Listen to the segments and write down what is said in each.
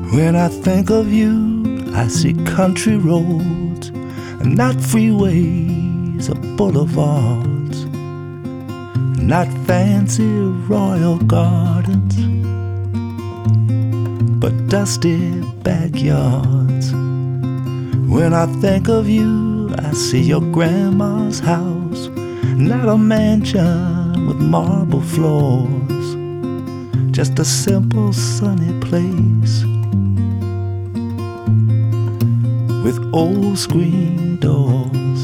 When I think of you, I see country roads and not freeways or boulevards, not fancy royal gardens, but dusty backyards. When I think of you, I see your grandma's house, not a mansion with marble floors, just a simple sunny place with old screen doors.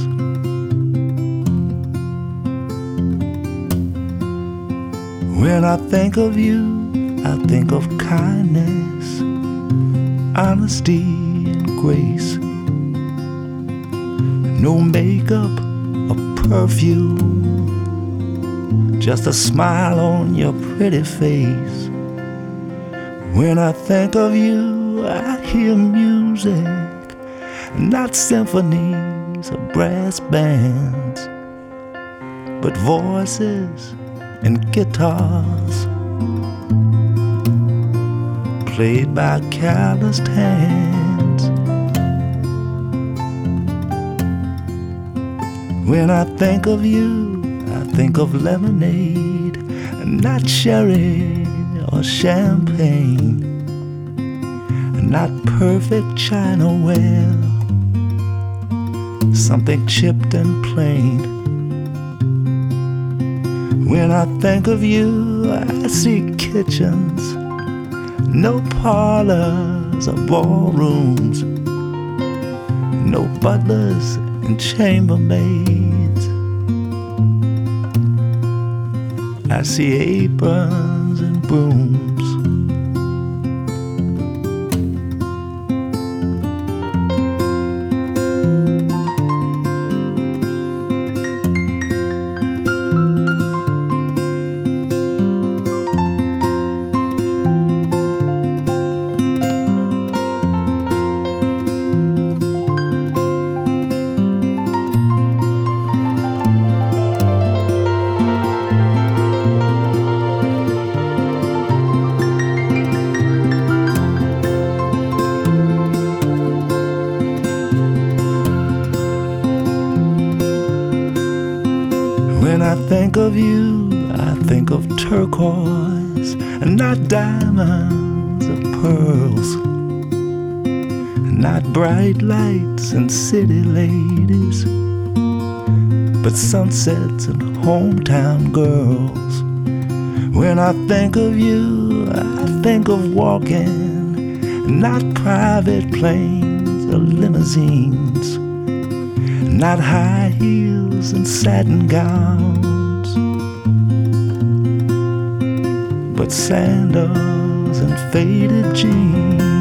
When I think of you, I think of kindness, honesty and grace. No makeup or perfume, just a smile on your pretty face. When I think of you, I hear music, not symphonies or brass bands, but voices and guitars played by calloused hands. When I think of you, I think of lemonade, not sherry or champagne, not perfect chinaware, something chipped and plain. When I think of you, I see kitchens, no parlors or ballrooms, no butlers and chambermaids. I see aprons and brooms. When I think of you, I think of turquoise and not diamonds or pearls, not bright lights and city ladies, but sunsets and hometown girls. When I think of you, I think of walking, not private planes or limousines, not high heels and satin gowns, but sandals and faded jeans.